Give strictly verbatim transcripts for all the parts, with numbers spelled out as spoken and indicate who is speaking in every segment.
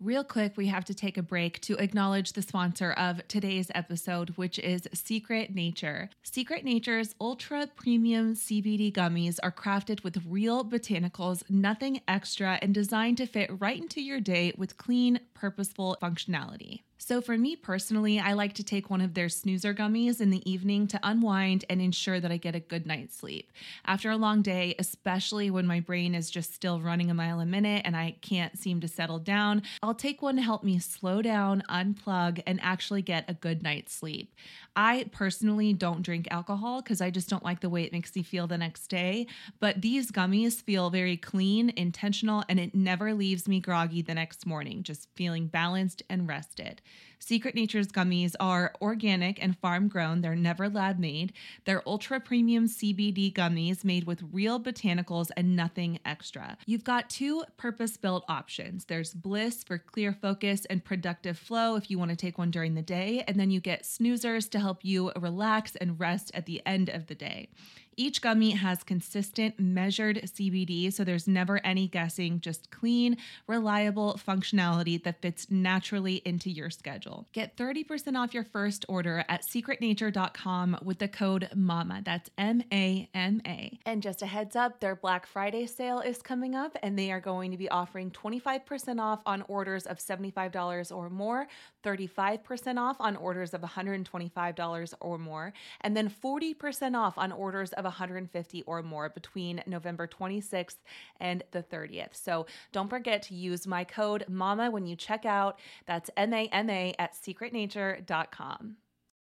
Speaker 1: Real quick, we have to take a break to acknowledge the sponsor of today's episode, which is Secret Nature. Secret Nature's ultra premium C B D gummies are crafted with real botanicals, nothing extra, and designed to fit right into your day with clean, purposeful functionality. So for me personally, I like to take one of their snoozer gummies in the evening to unwind and ensure that I get a good night's sleep. After a long day, especially when my brain is just still running a mile a minute and I can't seem to settle down, I'll take one to help me slow down, unplug, and actually get a good night's sleep. I personally don't drink alcohol because I just don't like the way it makes me feel the next day, but these gummies feel very clean, intentional, and it never leaves me groggy the next morning, just feeling balanced and rested. Secret Nature's gummies are organic and farm grown. They're never lab made. They're ultra premium C B D gummies made with real botanicals and nothing extra. You've got two purpose-built options. There's Bliss for clear focus and productive flow if you want to take one during the day, and then you get snoozers to help you relax and rest at the end of the day. Each gummy has consistent, measured C B D, so there's never any guessing, just clean, reliable functionality that fits naturally into your schedule. Get thirty percent off your first order at secret nature dot com with the code MAMA. That's M A M A. And just a heads up, their Black Friday sale is coming up, and they are going to be offering twenty-five percent off on orders of seventy-five dollars or more, thirty-five percent off on orders of one hundred twenty-five dollars or more, and then forty percent off on orders of one hundred fifty dollars or more between November twenty-sixth and the thirtieth. So don't forget to use my code MAMA when you check out. That's M A M A at secret nature dot com.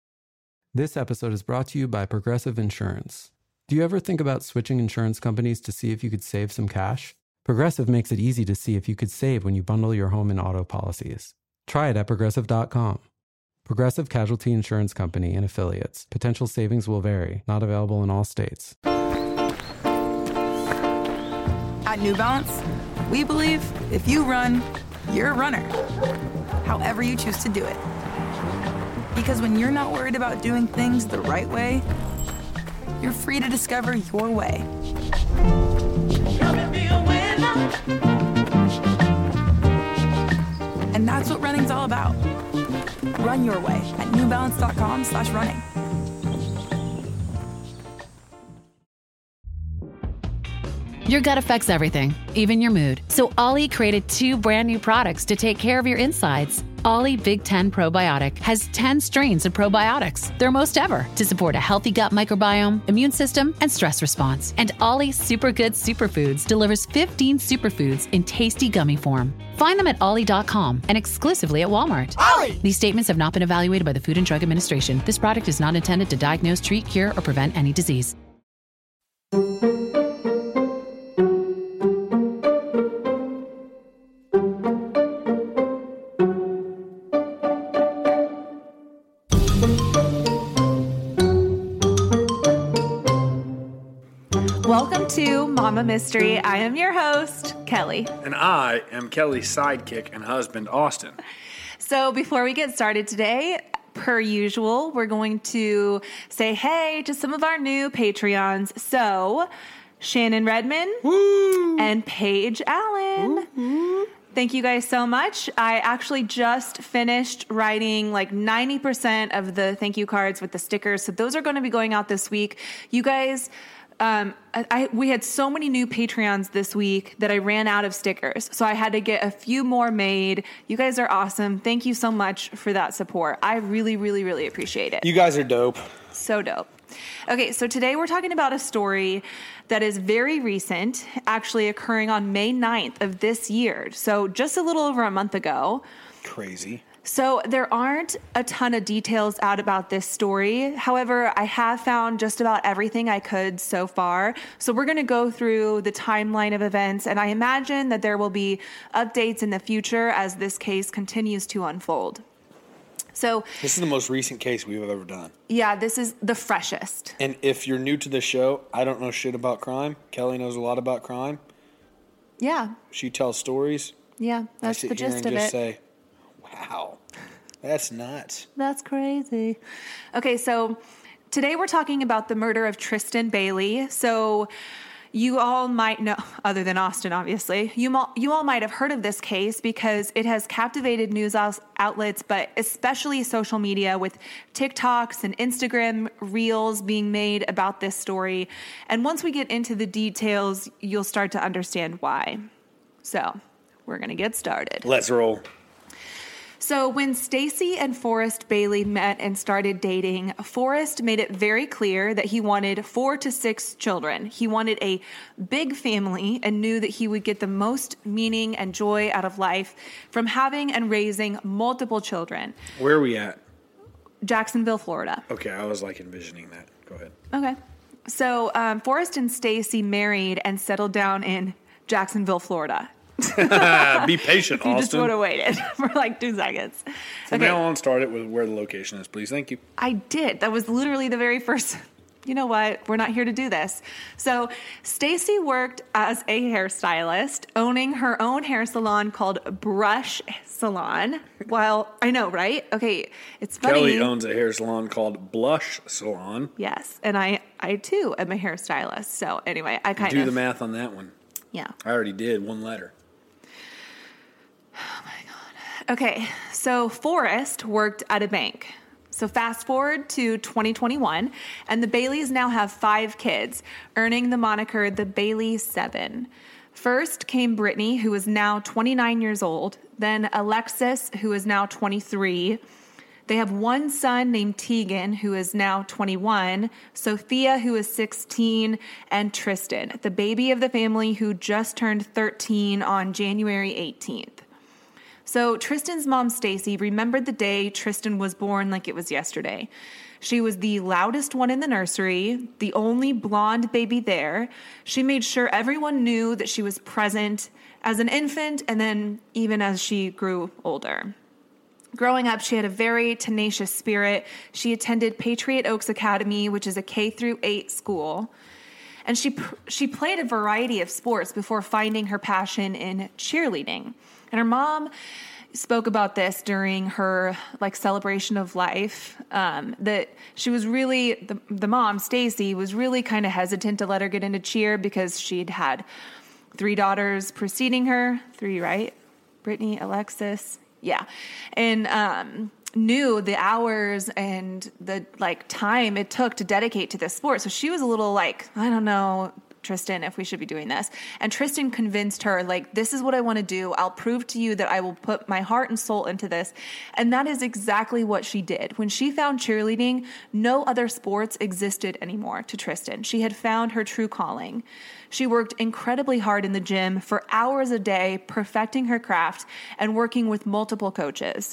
Speaker 2: This episode is brought to you by Progressive Insurance. Do you ever think about switching insurance companies to see if you could save some cash? Progressive makes it easy to see if you could save when you bundle your home and auto policies. Try it at progressive dot com. Progressive Casualty Insurance Company and Affiliates. Potential savings will vary. Not available in all states.
Speaker 3: At New Balance, we believe if you run, you're a runner. However you choose to do it. Because when you're not worried about doing things the right way, you're free to discover your way. Come and be a winner. And that's what running's all about. Run your way at new balance dot com slash running.
Speaker 4: Your gut affects everything, even your mood. So Ollie created two brand new products to take care of your insides. Ollie Big Ten Probiotic has ten strains of probiotics, their most ever, to support a healthy gut microbiome, immune system, and stress response. And Ollie Super Good Superfoods delivers fifteen superfoods in tasty gummy form. Find them at ollie dot com and exclusively at Walmart.
Speaker 5: Ollie!
Speaker 4: These statements have not been evaluated by the Food and Drug Administration. This product is not intended to diagnose, treat, cure, or prevent any disease.
Speaker 1: Welcome to Mama Mystery. I am your host, Kelly.
Speaker 5: And I am Kelly's sidekick and husband, Austin.
Speaker 1: So before we get started today, per usual, we're going to say hey to some of our new Patreons. So, Shannon Redman
Speaker 5: Woo!
Speaker 1: and Paige Allen.
Speaker 5: Woo-hoo.
Speaker 1: Thank you guys so much. I actually just finished writing like ninety percent of the thank you cards with the stickers. So those are going to be going out this week. You guys... Um, I, I, we had so many new Patreons this week that I ran out of stickers. So I had to get a few more made. You guys are awesome. Thank you so much for that support. I really, really, really appreciate it.
Speaker 5: You guys are dope.
Speaker 1: So dope. Okay, so today we're talking about a story that is very recent, actually occurring on May ninth of this year. So just a little over a month ago.
Speaker 5: Crazy.
Speaker 1: So there aren't a ton of details out about this story. However, I have found just about everything I could so far. So we're going to go through the timeline of events, and I imagine that there will be updates in the future as this case continues to unfold. So
Speaker 5: this is the most recent case we've ever done.
Speaker 1: Yeah, this is the freshest.
Speaker 5: And if you're new to the show, I don't know shit about crime. Kelly knows a lot about crime.
Speaker 1: Yeah.
Speaker 5: She tells stories.
Speaker 1: Yeah, that's the gist of it.
Speaker 5: I sit here and just say, wow, that's nuts.
Speaker 1: That's crazy. Okay, so today we're talking about the murder of Tristan Bailey. So You all might know, other than Austin, obviously, you, all, you all might have heard of this case because it has captivated news outlets, but especially social media, with TikToks and Instagram reels being made about this story. And once we get into the details, you'll start to understand why. So we're going to get started.
Speaker 5: Let's roll.
Speaker 1: So when Stacey and Forrest Bailey met and started dating, Forrest made it very clear that he wanted four to six children. He wanted a big family and knew that he would get the most meaning and joy out of life from having and raising multiple children.
Speaker 5: Where are we at?
Speaker 1: Jacksonville, Florida.
Speaker 5: Okay, I was like envisioning that. Go ahead.
Speaker 1: Okay. So um, Forrest and Stacey married and settled down in Jacksonville, Florida.
Speaker 5: Be patient, Austin.
Speaker 1: You just would have waited for like two seconds.
Speaker 5: From now on, start it with where the location is, please. Thank you.
Speaker 1: I did. That was literally the very first. You know what? We're not here to do this. So Stacey worked as a hairstylist, owning her own hair salon called Brush Salon. While I know, right? Okay, it's funny.
Speaker 5: Kelly owns a hair salon called Blush Salon.
Speaker 1: Yes, and I, I too am a hairstylist. So anyway, I kind
Speaker 5: do
Speaker 1: of
Speaker 5: do the math on that one.
Speaker 1: Yeah,
Speaker 5: I already did one letter.
Speaker 1: Oh my God. Okay, so Forrest worked at a bank. So fast forward to twenty twenty-one, and the Baileys now have five kids, earning the moniker the Bailey Seven. First came Brittany, who is now twenty-nine years old, then Alexis, who is now twenty-three. They have one son named Tegan, who is now twenty-one, Sophia, who is sixteen, and Tristan, the baby of the family who just turned thirteen on January eighteenth. So Tristan's mom, Stacey, remembered the day Tristan was born like it was yesterday. She was the loudest one in the nursery, the only blonde baby there. She made sure everyone knew that she was present as an infant and then even as she grew older. Growing up, she had a very tenacious spirit. She attended Patriot Oaks Academy, which is a K through eight school. And she she played a variety of sports before finding her passion in cheerleading. And her mom spoke about this during her like celebration of life, um, that she was really, the, the mom, Stacey, was really kind of hesitant to let her get into cheer because she'd had three daughters preceding her. Three, right? Brittany, Alexis. Yeah. And um, knew the hours and the like time it took to dedicate to this sport. So she was a little like, I don't know, Tristan, if we should be doing this. And Tristan convinced her, like, this is what I want to do. I'll prove to you that I will put my heart and soul into this. And that is exactly what she did. When she found cheerleading, no other sports existed anymore to Tristan. She had found her true calling. She worked incredibly hard in the gym for hours a day, perfecting her craft and working with multiple coaches.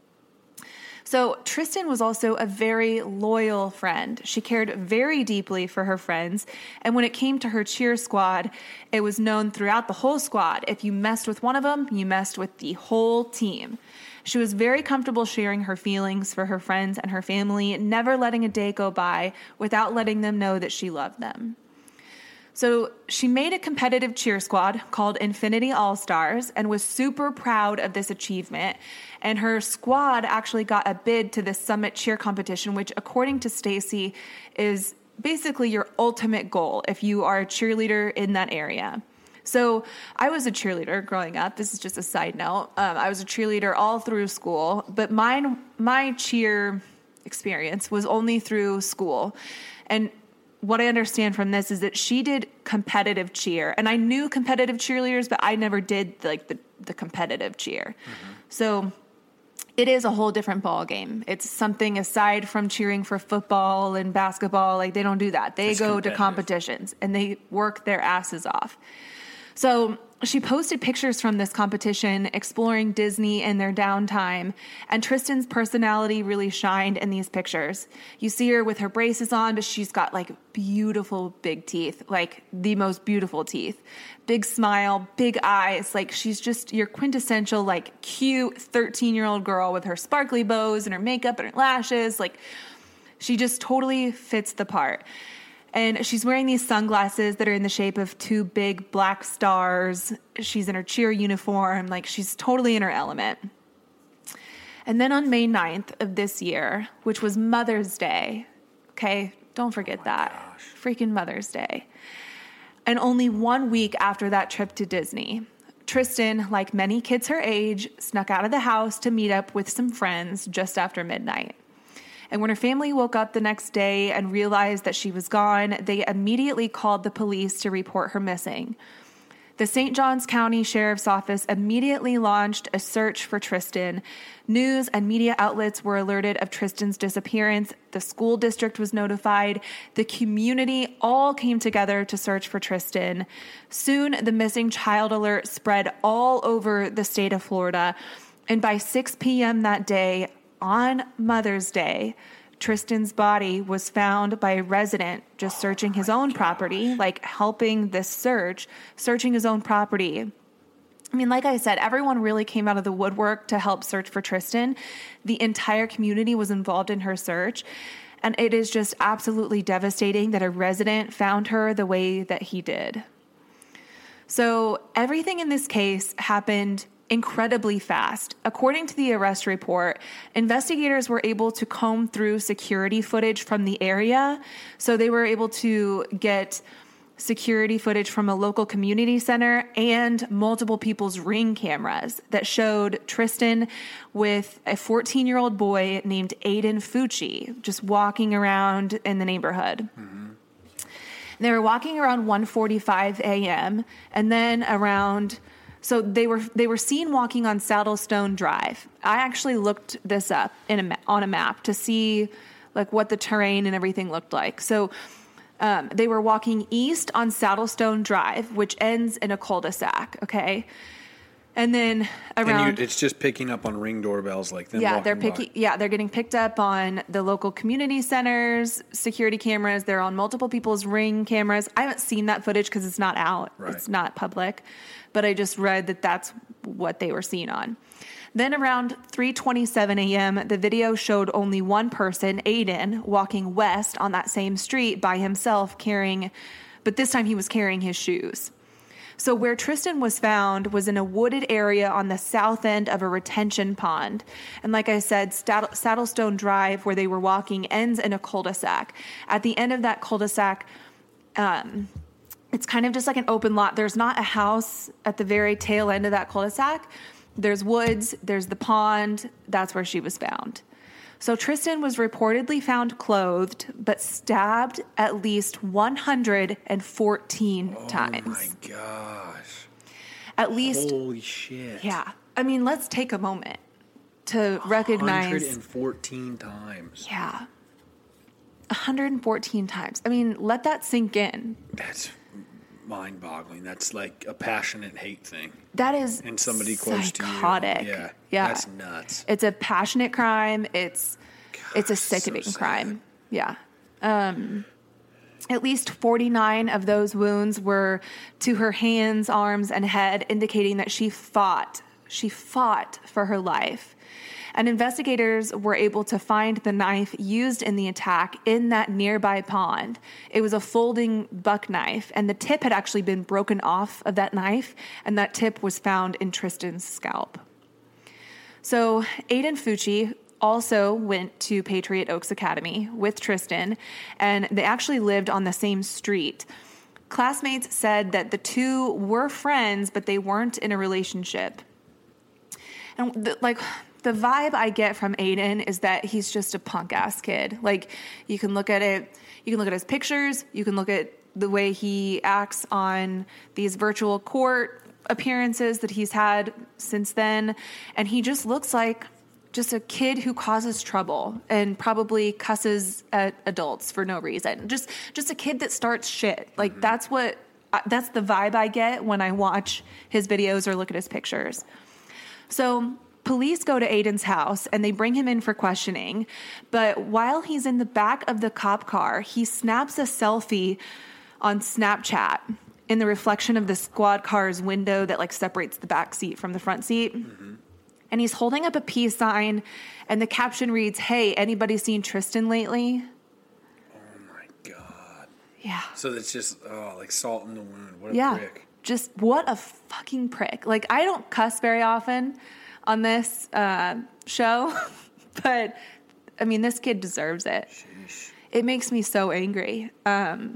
Speaker 1: So Tristan was also a very loyal friend. She cared very deeply for her friends. And when it came to her cheer squad, it was known throughout the whole squad. If you messed with one of them, you messed with the whole team. She was very comfortable sharing her feelings for her friends and her family, never letting a day go by without letting them know that she loved them. So she made a competitive cheer squad called Infinity All-Stars and was super proud of this achievement. And her squad actually got a bid to the Summit Cheer Competition, which according to Stacey is basically your ultimate goal if you are a cheerleader in that area. So I was a cheerleader growing up. This is just a side note. Um, I was a cheerleader all through school, but mine, my cheer experience was only through school. And what I understand from this is that she did competitive cheer, and I knew competitive cheerleaders, but I never did like the, the competitive cheer. Mm-hmm. So it is a whole different ball game. It's something aside from cheering for football and basketball. Like they don't do that. They it's go to competitions and they work their asses off. So she posted pictures from this competition exploring Disney in their downtime, and Tristan's personality really shined in these pictures. You see her with her braces on, but she's got like beautiful big teeth, like the most beautiful teeth. Big smile, big eyes, like she's just your quintessential like cute thirteen-year-old girl with her sparkly bows and her makeup and her lashes. Like she just totally fits the part. And she's wearing these sunglasses that are in the shape of two big black stars. She's in her cheer uniform. Like, she's totally in her element. And then on May ninth of this year, which was Mother's Day, okay, don't forget oh that.
Speaker 5: Gosh.
Speaker 1: Freaking Mother's Day. And only one week after that trip to Disney, Tristan, like many kids her age, snuck out of the house to meet up with some friends just after midnight. And when her family woke up the next day and realized that she was gone, they immediately called the police to report her missing. The Saint Johns County Sheriff's Office immediately launched a search for Tristan. News and media outlets were alerted of Tristan's disappearance. The school district was notified. The community all came together to search for Tristan. Soon, the missing child alert spread all over the state of Florida. And by six p.m. that day, on Mother's Day, Tristan's body was found by a resident just searching his own property, like helping this search, searching his own property. I mean, like I said, everyone really came out of the woodwork to help search for Tristan. The entire community was involved in her search. And it is just absolutely devastating that a resident found her the way that he did. So everything in this case happened incredibly fast. According to the arrest report, investigators were able to comb through security footage from the area. So they were able to get security footage from a local community center and multiple people's Ring cameras that showed Tristan with a fourteen-year-old boy named Aiden Fucci just walking around in the neighborhood. Mm-hmm. They were walking around one forty-five a.m. and then around So they were they were seen walking on Saddlestone Drive. I actually looked this up in a ma- on a map to see like what the terrain and everything looked like. So um, they were walking east on Saddlestone Drive, which ends in a cul-de-sac. Okay, and then around
Speaker 5: and you, it's just picking up on Ring doorbells like them.
Speaker 1: Yeah, they're
Speaker 5: by.
Speaker 1: picking. Yeah, they're getting picked up on the local community centers, security cameras. They're on multiple people's Ring cameras. I haven't seen that footage because it's not out.
Speaker 5: Right.
Speaker 1: It's not public. But I just read that that's what they were seen on. Then around three twenty-seven a.m., the video showed only one person, Aiden, walking west on that same street by himself carrying, but this time he was carrying his shoes. So where Tristan was found was in a wooded area on the south end of a retention pond. And like I said, Saddlestone Drive, where they were walking, ends in a cul-de-sac. At the end of that cul-de-sac, um... it's kind of just like an open lot. There's not a house at the very tail end of that cul-de-sac. There's woods. There's the pond. That's where she was found. So Tristan was reportedly found clothed, but stabbed at least one hundred fourteen
Speaker 5: oh
Speaker 1: times.
Speaker 5: Oh, my gosh.
Speaker 1: At least.
Speaker 5: Holy shit.
Speaker 1: Yeah. I mean, let's take a moment to recognize.
Speaker 5: one hundred fourteen times.
Speaker 1: Yeah. one hundred fourteen times. I mean, let that sink in.
Speaker 5: That's mind-boggling. That's like a passionate hate thing.
Speaker 1: That is
Speaker 5: and somebody close to you.
Speaker 1: Psychotic.
Speaker 5: Yeah,
Speaker 1: yeah,
Speaker 5: that's nuts.
Speaker 1: It's a passionate crime. It's
Speaker 5: Gosh,
Speaker 1: it's a sickening
Speaker 5: so
Speaker 1: crime. Yeah. Um, at least forty-nine of those wounds were to her hands, arms, and head, indicating that she fought. She fought for her life. And investigators were able to find the knife used in the attack in that nearby pond. It was a folding buck knife, and the tip had actually been broken off of that knife, and that tip was found in Tristan's scalp. So Aiden Fucci also went to Patriot Oaks Academy with Tristan, and they actually lived on the same street. Classmates said that the two were friends, but they weren't in a relationship. And the, like... the vibe I get from Aiden is that he's just a punk ass kid. Like, you can look at it, you can look at his pictures, you can look at the way he acts on these virtual court appearances that he's had since then. And he just looks like just a kid who causes trouble and probably cusses at adults for no reason. Just, just a kid that starts shit. Like, mm-hmm. that's what, that's the vibe I get when I watch his videos or look at his pictures. So police go to Aiden's house and they bring him in for questioning. But while he's in the back of the cop car, he snaps a selfie on Snapchat in the reflection of the squad car's window that like separates the back seat from the front seat. Mm-hmm. And he's holding up a peace sign and the caption reads, "Hey, anybody seen Tristan lately?"
Speaker 5: Oh my God.
Speaker 1: Yeah.
Speaker 5: So it's just, oh, like salt in the wound. What a
Speaker 1: yeah.
Speaker 5: prick.
Speaker 1: Just what a fucking prick. Like, I don't cuss very often on this uh, show, but I mean, this kid deserves it.
Speaker 5: Sheesh.
Speaker 1: It makes me so angry. Um,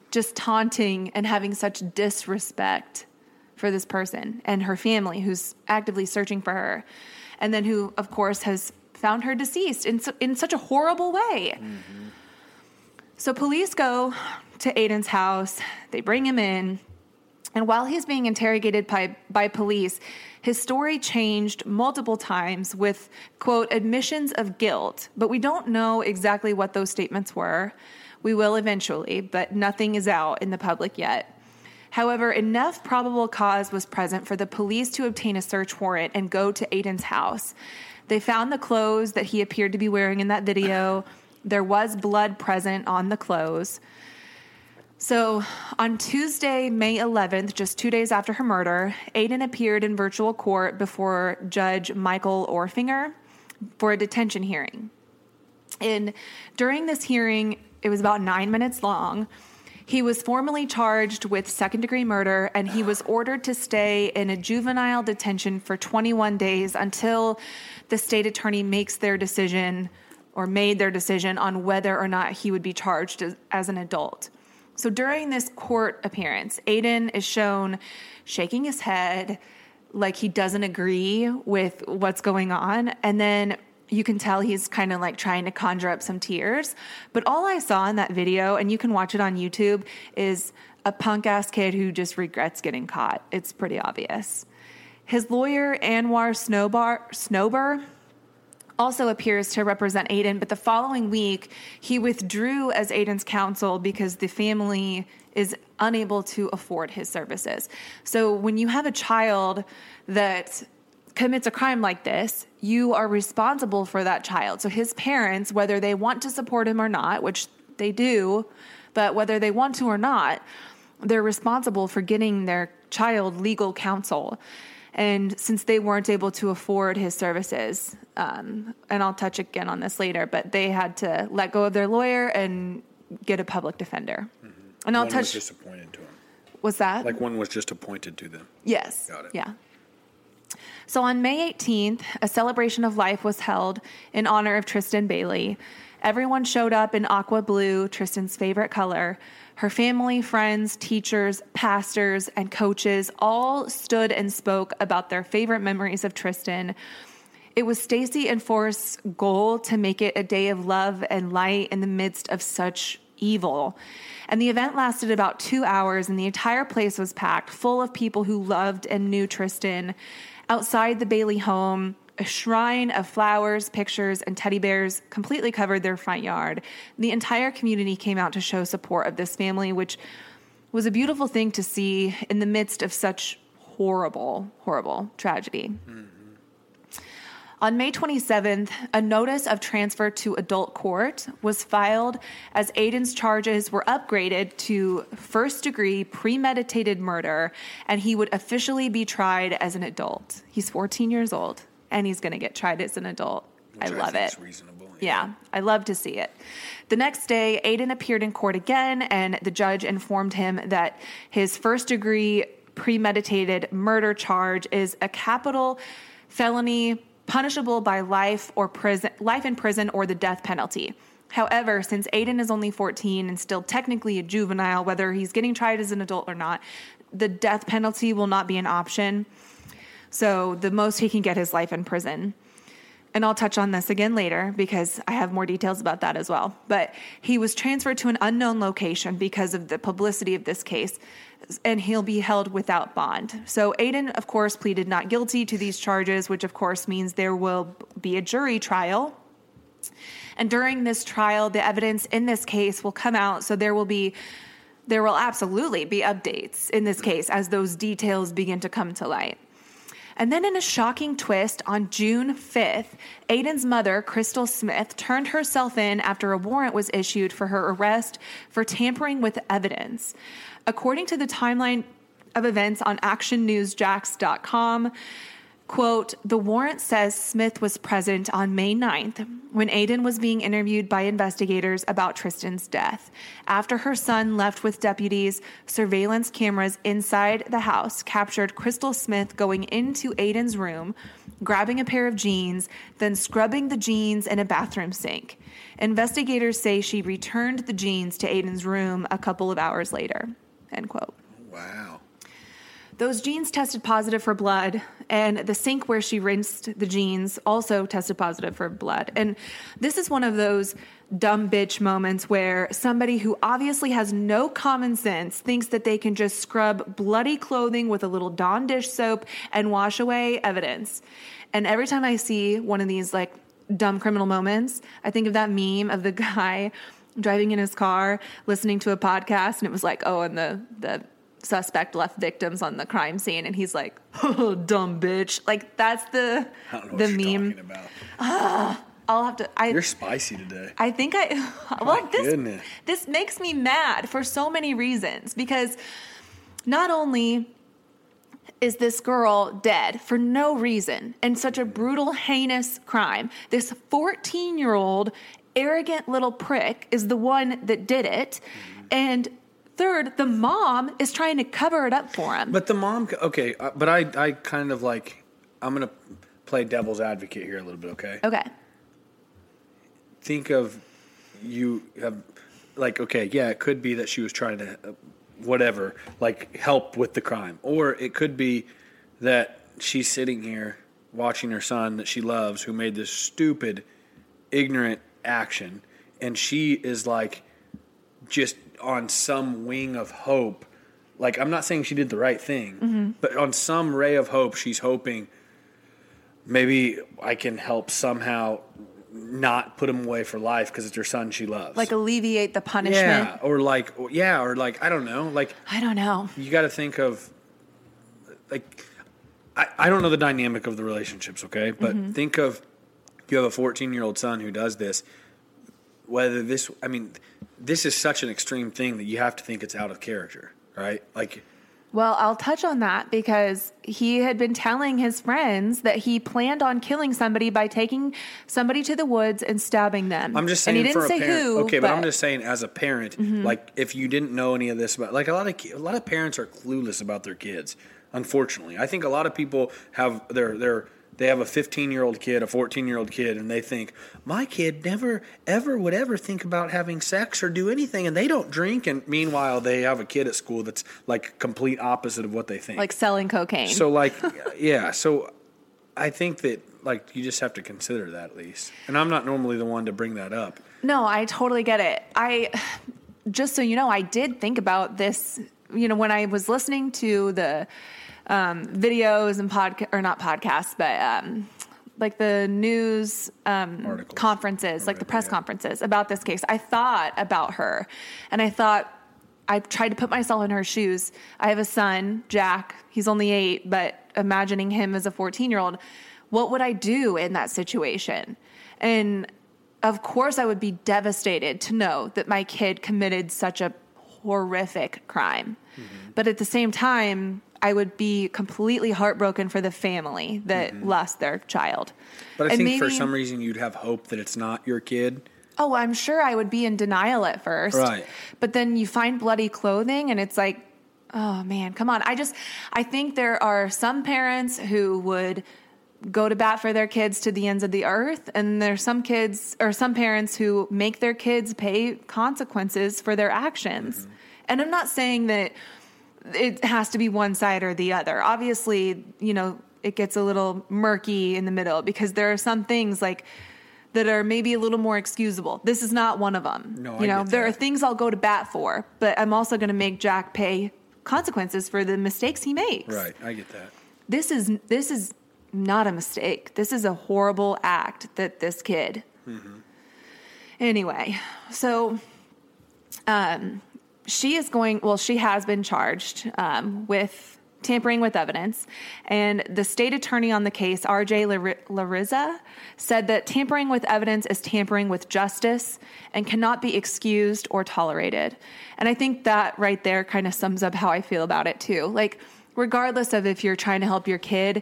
Speaker 1: just taunting and having such disrespect for this person and her family who's actively searching for her. And then who, of course, has found her deceased in, su- in such a horrible way. Mm-hmm. So police go to Aiden's house. They bring him in. And while he's being interrogated by, by police, his story changed multiple times with, quote, admissions of guilt. But we don't know exactly what those statements were. We will eventually, but nothing is out in the public yet. However, enough probable cause was present for the police to obtain a search warrant and go to Aiden's house. They found the clothes that he appeared to be wearing in that video. There was blood present on the clothes. So on Tuesday, May eleventh, just two days after her murder, Aiden appeared in virtual court before Judge Michael Orfinger for a detention hearing. And during this hearing, it was about nine minutes long. He was formally charged with second-degree murder, and he was ordered to stay in a juvenile detention for twenty-one days until the state attorney makes their decision or made their decision on whether or not he would be charged as, as an adult. So during this court appearance, Aiden is shown shaking his head like he doesn't agree with what's going on. And then you can tell he's kind of like trying to conjure up some tears. But all I saw in that video, and you can watch it on YouTube, is a punk-ass kid who just regrets getting caught. It's pretty obvious. His lawyer, Anwar Snowbar, Snowber, also appears to represent Aiden, but the following week, he withdrew as Aiden's counsel because the family is unable to afford his services. So when you have a child that commits a crime like this, you are responsible for that child. So his parents, whether they want to support him or not, which they do, but whether they want to or not, they're responsible for getting their child legal counsel. And since they weren't able to afford his services, um, and I'll touch again on this later, but they had to let go of their lawyer and get a public defender. Mm-hmm. And I'll
Speaker 5: one
Speaker 1: touch.
Speaker 5: was just appointed to him.
Speaker 1: Was that?
Speaker 5: Like one was just appointed to them.
Speaker 1: Yes.
Speaker 5: Got it.
Speaker 1: Yeah. So on May eighteenth, a celebration of life was held in honor of Tristan Bailey. Everyone showed up in aqua blue, Tristan's favorite color. Her family, friends, teachers, pastors, and coaches all stood and spoke about their favorite memories of Tristan. It was Stacy and Forrest's goal to make it a day of love and light in the midst of such evil. And the event lasted about two hours, and the entire place was packed, full of people who loved and knew Tristan. Outside the Bailey home, a shrine of flowers, pictures, and teddy bears completely covered their front yard. The entire community came out to show support of this family, which was a beautiful thing to see in the midst of such horrible, horrible tragedy. Mm-hmm. On May twenty-seventh, a notice of transfer to adult court was filed as Aiden's charges were upgraded to first-degree premeditated murder, and he would officially be tried as an adult. He's fourteen years old. And he's going to get tried as an adult. Which I love I it.
Speaker 5: Reasonable.
Speaker 1: Yeah. yeah, I love to see it. The next day, Aiden appeared in court again, and the judge informed him that his first-degree premeditated murder charge is a capital felony punishable by life or prison, life in prison or the death penalty. However, since Aiden is only fourteen and still technically a juvenile, whether he's getting tried as an adult or not, the death penalty will not be an option. So the most he can get is life in prison. And I'll touch on this again later because I have more details about that as well. But he was transferred to an unknown location because of the publicity of this case, and he'll be held without bond. So Aiden, of course, pleaded not guilty to these charges, which of course means there will be a jury trial. And during this trial, the evidence in this case will come out, so there will be there will absolutely be updates in this case as those details begin to come to light. And then in a shocking twist, on June fifth, Aiden's mother, Crystal Smith, turned herself in after a warrant was issued for her arrest for tampering with evidence. According to the timeline of events on action news jax dot com, Quote, the warrant says Smith was present on May ninth when Aiden was being interviewed by investigators about Tristan's death. After her son left with deputies, surveillance cameras inside the house captured Crystal Smith going into Aiden's room, grabbing a pair of jeans, then scrubbing the jeans in a bathroom sink. Investigators say she returned the jeans to Aiden's room a couple of hours later, end quote.
Speaker 5: Wow.
Speaker 1: Those jeans tested positive for blood, and the sink where she rinsed the jeans also tested positive for blood. And this is one of those dumb bitch moments where somebody who obviously has no common sense thinks that they can just scrub bloody clothing with a little Dawn dish soap and wash away evidence. And every time I see one of these like dumb criminal moments, I think of that meme of the guy driving in his car, listening to a podcast, and it was like, oh, and the the suspect left victims on the crime scene, and he's like, oh, dumb bitch. Like, that's the
Speaker 5: I don't know
Speaker 1: the
Speaker 5: what you're
Speaker 1: meme.
Speaker 5: talking about.
Speaker 1: Uh, I'll have to. I,
Speaker 5: You're spicy today.
Speaker 1: I think I. Well,
Speaker 5: My
Speaker 1: this
Speaker 5: goodness.
Speaker 1: this makes me mad for so many reasons, because not only is this girl dead for no reason and such a brutal, heinous crime, this fourteen-year-old arrogant little prick is the one that did it, mm-hmm. and third, the mom is trying to cover it up for him.
Speaker 5: But the mom, okay, uh, but I, I kind of like, I'm going to play devil's advocate here a little bit, okay?
Speaker 1: Okay.
Speaker 5: Think of you have, like, okay, yeah, it could be that she was trying to, uh, whatever, like, help with the crime. Or it could be that she's sitting here watching her son that she loves who made this stupid, ignorant action, and she is, like, just on some wing of hope. Like, I'm not saying she did the right thing, mm-hmm. but on some ray of hope, she's hoping maybe I can help somehow not put him away for life because it's her son she loves.
Speaker 1: Like alleviate the punishment.
Speaker 5: Yeah, or like, yeah, or like, I don't know. Like,
Speaker 1: I don't know.
Speaker 5: You got to think of, like, I, I don't know the dynamic of the relationships, okay? But mm-hmm. think of, you have a fourteen-year-old son who does this. Whether this, I mean, this is such an extreme thing that you have to think it's out of character, right? Like,
Speaker 1: well, I'll touch on that because he had been telling his friends that he planned on killing somebody by taking somebody to the woods and stabbing them.
Speaker 5: I'm just saying,
Speaker 1: and he didn't
Speaker 5: for
Speaker 1: say
Speaker 5: a parent,
Speaker 1: who.
Speaker 5: Okay,
Speaker 1: but,
Speaker 5: but I'm just saying, as a parent, mm-hmm. like if you didn't know any of this about, like a lot of a lot of parents are clueless about their kids. Unfortunately, I think a lot of people have their their. They have a fifteen-year-old kid, a fourteen-year-old kid, and they think, my kid never, ever would ever think about having sex or do anything, and they don't drink. And meanwhile, they have a kid at school that's like complete opposite of what they think.
Speaker 1: Like selling cocaine.
Speaker 5: So like, yeah. So I think that like you just have to consider that at least. And I'm not normally the one to bring that up.
Speaker 1: No, I totally get it. I, just so you know, I did think about this, you know, when I was listening to the Um, videos and podcast, or not podcasts, but um, like the news um, conferences, like the press yeah. conferences about this case. I thought about her, and I thought, I tried to put myself in her shoes. I have a son, Jack. He's only eight, but imagining him as a fourteen-year-old, what would I do in that situation? And of course, I would be devastated to know that my kid committed such a horrific crime. Mm-hmm. But at the same time, I would be completely heartbroken for the family that mm-hmm. lost their child.
Speaker 5: But I
Speaker 1: and
Speaker 5: think
Speaker 1: maybe,
Speaker 5: for some reason you'd have hope that it's not your kid.
Speaker 1: Oh, I'm sure I would be in denial at first.
Speaker 5: Right.
Speaker 1: But then you find bloody clothing and it's like, oh man, come on. I just, I think there are some parents who would go to bat for their kids to the ends of the earth. And there's some kids or some parents who make their kids pay consequences for their actions. Mm-hmm. And I'm not saying that it has to be one side or the other. Obviously, you know, it gets a little murky in the middle because there are some things like that are maybe a little more excusable. This is not one of them.
Speaker 5: No,
Speaker 1: you know,
Speaker 5: I get
Speaker 1: there
Speaker 5: that.
Speaker 1: are things I'll go to bat for, but I'm also going to make Jack pay consequences for the mistakes he makes.
Speaker 5: Right. I get that.
Speaker 1: This is, this is not a mistake. This is a horrible act that this kid. Mm-hmm. Anyway, so, um, she is going, well, she has been charged um, with tampering with evidence. And the state attorney on the case, R J Larriza, said that tampering with evidence is tampering with justice and cannot be excused or tolerated. And I think that right there kind of sums up how I feel about it too. Like, regardless of if you're trying to help your kid,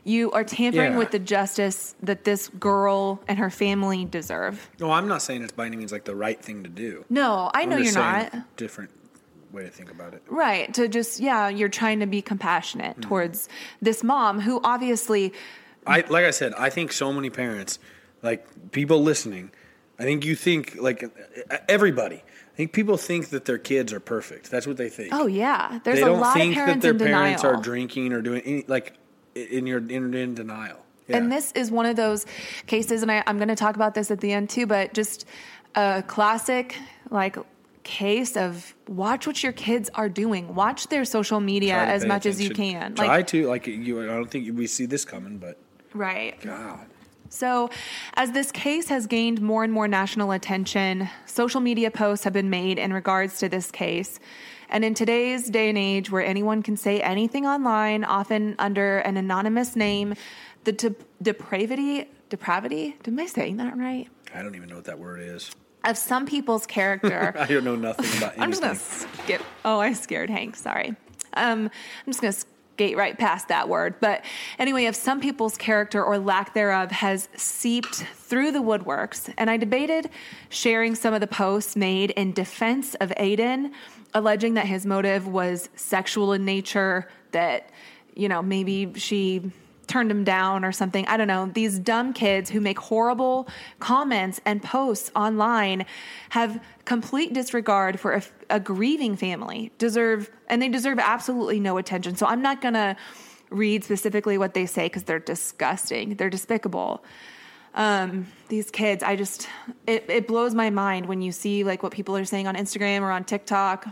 Speaker 1: You are tampering
Speaker 5: Yeah.
Speaker 1: with the justice that this girl and her family deserve.
Speaker 5: No, I'm not saying it's by any means like the right thing to do.
Speaker 1: No, I know
Speaker 5: I'm
Speaker 1: you're
Speaker 5: just saying
Speaker 1: not.
Speaker 5: Different way to think about it.
Speaker 1: Right. To just, yeah, you're trying to be compassionate
Speaker 5: Mm.
Speaker 1: towards this mom who obviously,
Speaker 5: I like I said, I think so many parents, like people listening, I think you think like everybody. I think people think that their kids are perfect. That's what they think.
Speaker 1: oh yeah, there's
Speaker 5: they
Speaker 1: a
Speaker 5: don't
Speaker 1: lot
Speaker 5: think
Speaker 1: of parents
Speaker 5: that their
Speaker 1: in
Speaker 5: parents
Speaker 1: denial.
Speaker 5: are drinking or doing any, like in your in, in denial. Yeah.
Speaker 1: And this is one of those cases, and I, I'm going to talk about this at the end too, but just a classic like case of watch what your kids are doing. Watch their social media
Speaker 5: Try to
Speaker 1: as
Speaker 5: pay
Speaker 1: much as you
Speaker 5: attention.
Speaker 1: can.
Speaker 5: Try
Speaker 1: Like,
Speaker 5: to like you. I don't think we see this coming, but
Speaker 1: right.
Speaker 5: God.
Speaker 1: So, as this case has gained more and more national attention, social media posts have been made in regards to this case. And in today's day and age where anyone can say anything online, often under an anonymous name, the de- depravity, depravity, am I saying that right?
Speaker 5: I don't even know what that word is.
Speaker 1: Of some people's character.
Speaker 5: I don't know nothing about anything.
Speaker 1: I'm just going to skip. Oh, I scared Hank. Sorry. Um, I'm just going to skate right past that word. But anyway, if some people's character or lack thereof has seeped through the woodworks, and I debated sharing some of the posts made in defense of Aiden, alleging that his motive was sexual in nature, that, you know, maybe she turned him down or something. I don't know. These dumb kids who make horrible comments and posts online have complete disregard for a, a grieving family, deserve, and they deserve absolutely no attention. So I'm not going to read specifically what they say because they're disgusting. They're despicable. Um, these kids, I just, it, it blows my mind when you see like what people are saying on Instagram or on TikTok.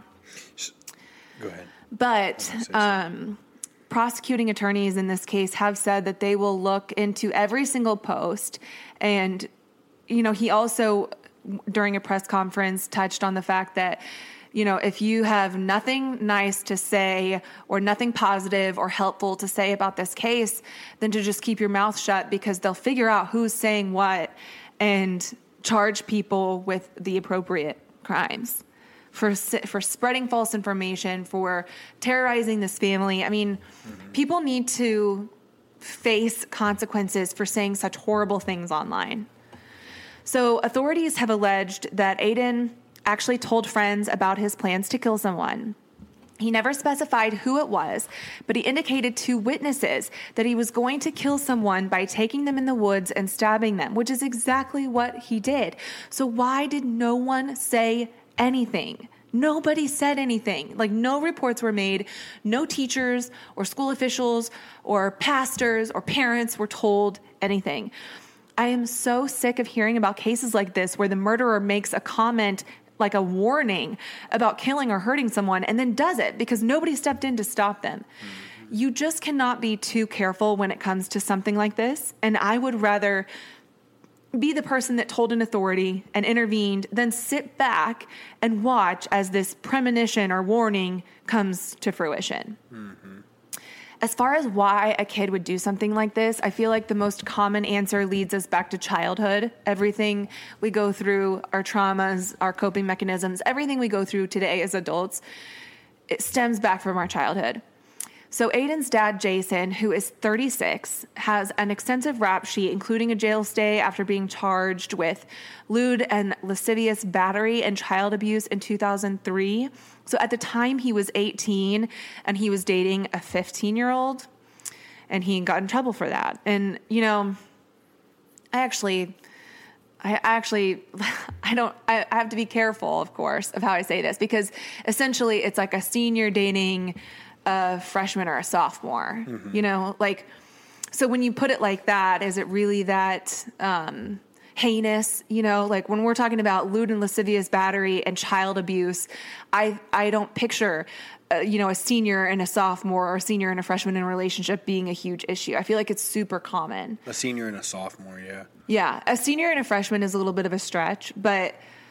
Speaker 5: Go ahead.
Speaker 1: But, um, prosecuting attorneys in this case have said that they will look into every single post. And, you know, he also, during a press conference, touched on the fact that, you know, if you have nothing nice to say or nothing positive or helpful to say about this case, then to just keep your mouth shut, because they'll figure out who's saying what and charge people with the appropriate crimes. For for spreading false information, for terrorizing this family. I mean, mm-hmm. people need to face consequences for saying such horrible things online. So authorities have alleged that Aiden actually told friends about his plans to kill someone. He never specified who it was, but he indicated to witnesses that he was going to kill someone by taking them in the woods and stabbing them, which is exactly what he did. So why did no one say anything? Nobody said anything. Like, no reports were made. No teachers or school officials or pastors or parents were told anything. I am so sick of hearing about cases like this where the murderer makes a comment, like a warning about killing or hurting someone, and then does it because nobody stepped in to stop them. Mm-hmm. You just cannot be too careful when it comes to something like this. And I would rather be the person that told an authority and intervened, then sit back and watch as this premonition or warning comes to fruition. Mm-hmm. As far as why a kid would do something like this, I feel like the most common answer leads us back to childhood. Everything we go through, our traumas, our coping mechanisms, everything we go through today as adults, it stems back from our childhood. So Aiden's dad, Jason, who is thirty-six, has an extensive rap sheet, including a jail stay after being charged with lewd and lascivious battery and child abuse in two thousand three. So at the time he was eighteen and he was dating a fifteen-year-old, and he got in trouble for that. And, you know, I actually... I actually, I don't, I have to be careful, of course, of how I say this, because essentially it's like a senior dating a freshman or a sophomore, mm-hmm. you know, like, so when you put it like that, is it really that um, heinous? You know, like when we're talking about lewd and lascivious battery and child abuse, I, I don't picture, uh, you know, a senior and a sophomore or a senior and a freshman in a relationship being a huge issue. I feel like it's super common.
Speaker 5: A senior and a sophomore, yeah.
Speaker 1: Yeah. A senior and a freshman is a little bit of a stretch, but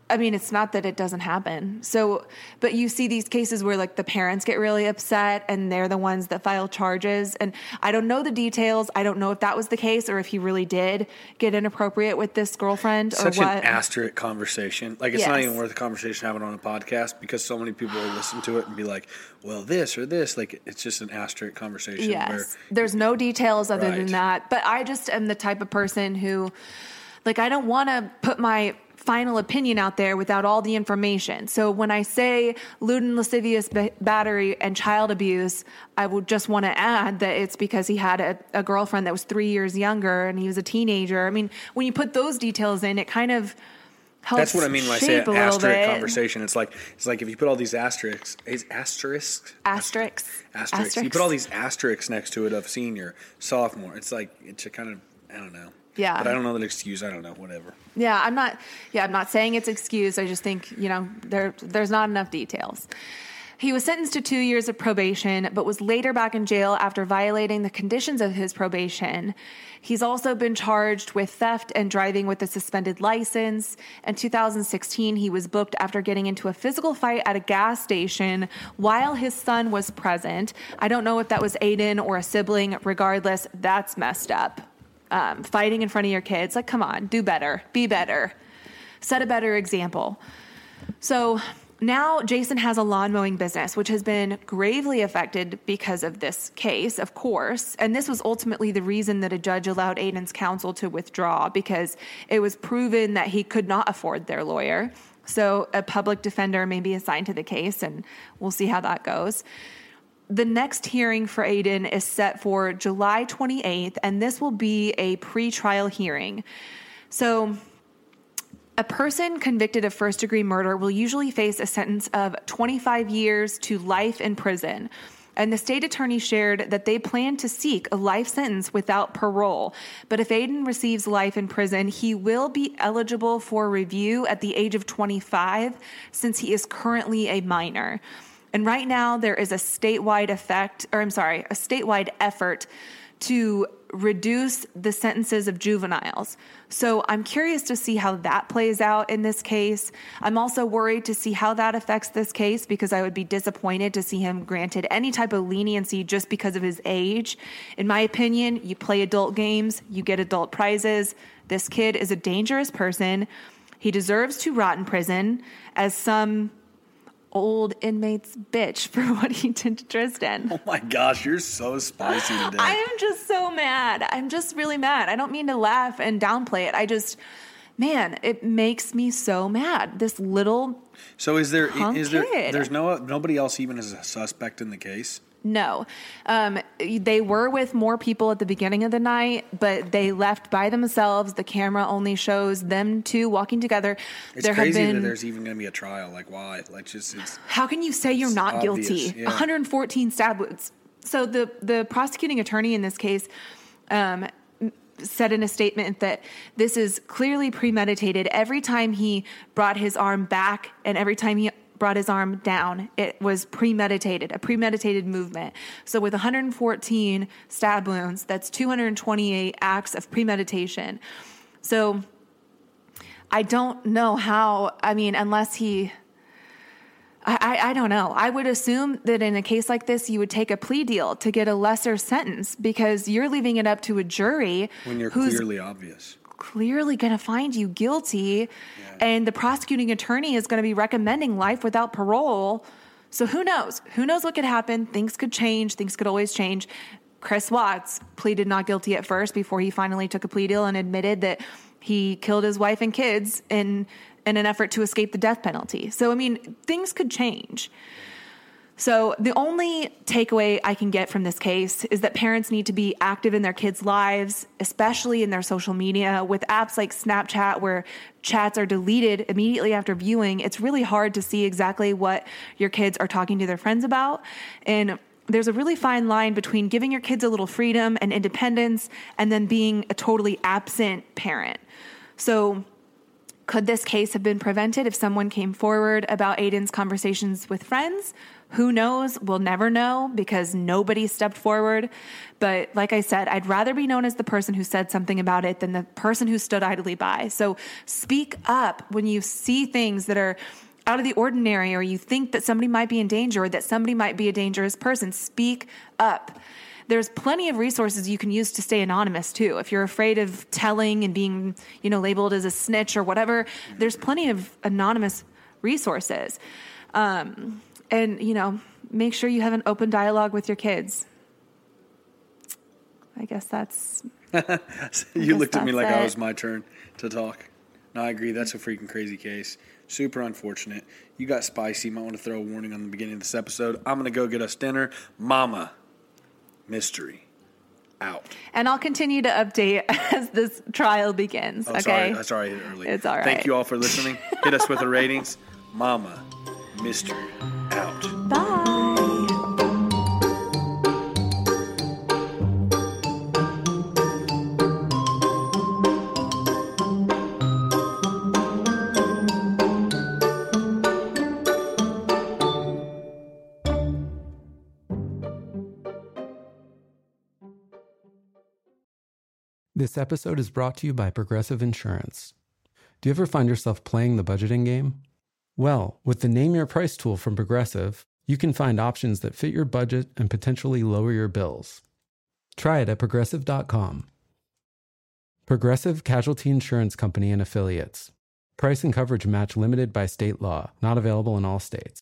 Speaker 1: I mean, it's not that it doesn't happen. So, but you see these cases where like the parents get really upset and they're the ones that file charges. And I don't know the details. I don't know if that was the case or if he really did get inappropriate with this girlfriend
Speaker 5: Such
Speaker 1: or what.
Speaker 5: Such an asterisk conversation. Like it's
Speaker 1: yes.
Speaker 5: not even worth a conversation having on a podcast because so many people will listen to it and be like, well, this or this. Like it's just an asterisk conversation.
Speaker 1: Yes.
Speaker 5: Where,
Speaker 1: There's no details other
Speaker 5: right.
Speaker 1: than that. But I just am the type of person who, like, I don't want to put my final opinion out there without all the information. So when I say lewd and lascivious b- battery and child abuse, I would just want to add that it's because he had a, a girlfriend that was three years younger and he was a teenager. I mean, when you put those details in, it kind of helps.
Speaker 5: That's what I mean when I say
Speaker 1: shape
Speaker 5: an
Speaker 1: a little
Speaker 5: asterisk
Speaker 1: bit.
Speaker 5: conversation. It's like it's like if you put all these asterisks, is asterisks,
Speaker 1: Asterisks.
Speaker 5: asterisks.
Speaker 1: Asterisks.
Speaker 5: You put all these asterisks next to it of senior, sophomore. It's like it's a kind of I don't know.
Speaker 1: Yeah.
Speaker 5: But I don't know that excuse. I don't know. Whatever.
Speaker 1: Yeah, I'm not. Yeah, I'm not saying it's excuse. I just think you know there there's not enough details. He was sentenced to two years of probation, but was later back in jail after violating the conditions of his probation. He's also been charged with theft and driving with a suspended license. In two thousand sixteen, he was booked after getting into a physical fight at a gas station while his son was present. I don't know if that was Aiden or a sibling. Regardless, that's messed up. Um, fighting in front of your kids. Like, come on, do better, be better, set a better example. So now Jason has a lawn mowing business, which has been gravely affected because of this case, of course. And this was ultimately the reason that a judge allowed Aiden's counsel to withdraw, because it was proven that he could not afford their lawyer. So a public defender may be assigned to the case, and we'll see how that goes. The next hearing for Aiden is set for July twenty-eighth, and this will be a pre-trial hearing. So a person convicted of first-degree murder will usually face a sentence of twenty-five years to life in prison. And the state attorney shared that they plan to seek a life sentence without parole. But if Aiden receives life in prison, he will be eligible for review at the age of twenty-five, since he is currently a minor. And right now there is a statewide effect, or I'm sorry, a statewide effort to reduce the sentences of juveniles. So I'm curious to see how that plays out in this case. I'm also worried to see how that affects this case, because I would be disappointed to see him granted any type of leniency just because of his age. In my opinion, you play adult games, you get adult prizes. This kid is a dangerous person. He deserves to rot in prison, as some old inmate's bitch for what he did to Tristan.
Speaker 5: Oh my gosh, you're so spicy today.
Speaker 1: I am just so mad. I'm just really mad. I don't mean to laugh and downplay it. I just, man, it makes me so mad. This little
Speaker 5: So is there
Speaker 1: punk
Speaker 5: is there
Speaker 1: kid.
Speaker 5: there's no nobody else even as a suspect in the case?
Speaker 1: No. Um, they were with more people at the beginning of the night, but they left by themselves. The camera only shows them two walking together.
Speaker 5: It's
Speaker 1: there
Speaker 5: crazy
Speaker 1: have been,
Speaker 5: that there's even going to be a trial. Like, why? Like, just it's.
Speaker 1: How can you say you're not
Speaker 5: obvious,
Speaker 1: guilty?
Speaker 5: yeah.
Speaker 1: one hundred fourteen stab wounds. So the, the prosecuting attorney in this case um, said in a statement that this is clearly premeditated. Every time he brought his arm back and every time he brought his arm down, it was premeditated, a premeditated movement. So with one hundred fourteen stab wounds, that's two hundred twenty-eight acts of premeditation. So I don't know how, I mean, unless he, I, I, I don't know. I would assume that in a case like this, you would take a plea deal to get a lesser sentence, because you're leaving it up to a jury
Speaker 5: When you're
Speaker 1: who's
Speaker 5: clearly obvious.
Speaker 1: clearly going to find you guilty, yeah. and the prosecuting attorney is going to be recommending life without parole. So who knows? Who knows what could happen? Things could change. Things could always change. Chris Watts pleaded not guilty at first before he finally took a plea deal and admitted that he killed his wife and kids in, in an effort to escape the death penalty. So, I mean, things could change. So the only takeaway I can get from this case is that parents need to be active in their kids' lives, especially in their social media. With apps like Snapchat, where chats are deleted immediately after viewing, it's really hard to see exactly what your kids are talking to their friends about. And there's a really fine line between giving your kids a little freedom and independence and then being a totally absent parent. So could this case have been prevented if someone came forward about Aiden's conversations with friends? Who knows? We'll never know because nobody stepped forward. But like I said, I'd rather be known as the person who said something about it than the person who stood idly by. So speak up when you see things that are out of the ordinary, or you think that somebody might be in danger, or that somebody might be a dangerous person. Speak up. There's plenty of resources you can use to stay anonymous too. If you're afraid of telling and being, you know, labeled as a snitch or whatever, there's plenty of anonymous resources. Um, and, you know, make sure you have an open dialogue with your kids. I guess that's...
Speaker 5: you
Speaker 1: I
Speaker 5: looked at me like
Speaker 1: it.
Speaker 5: I was my turn to talk. No, I agree. That's a freaking crazy case. Super unfortunate. You got spicy. Might want to throw a warning on the beginning of this episode. I'm going to go get us dinner. Mama. Mystery. Out.
Speaker 1: And I'll continue to update as this trial begins.
Speaker 5: Oh,
Speaker 1: okay.
Speaker 5: sorry. I'm sorry I hit it early.
Speaker 1: It's all right.
Speaker 5: Thank you all for listening. Hit us with the ratings. Mama. Mystery. Out.
Speaker 1: Bye.
Speaker 2: This episode is brought to you by Progressive Insurance. Do you ever find yourself playing the budgeting game? Well, with the Name Your Price tool from Progressive, you can find options that fit your budget and potentially lower your bills. Try it at progressive dot com. Progressive Casualty Insurance Company and Affiliates. Price and coverage match limited by state law. Not available in all states.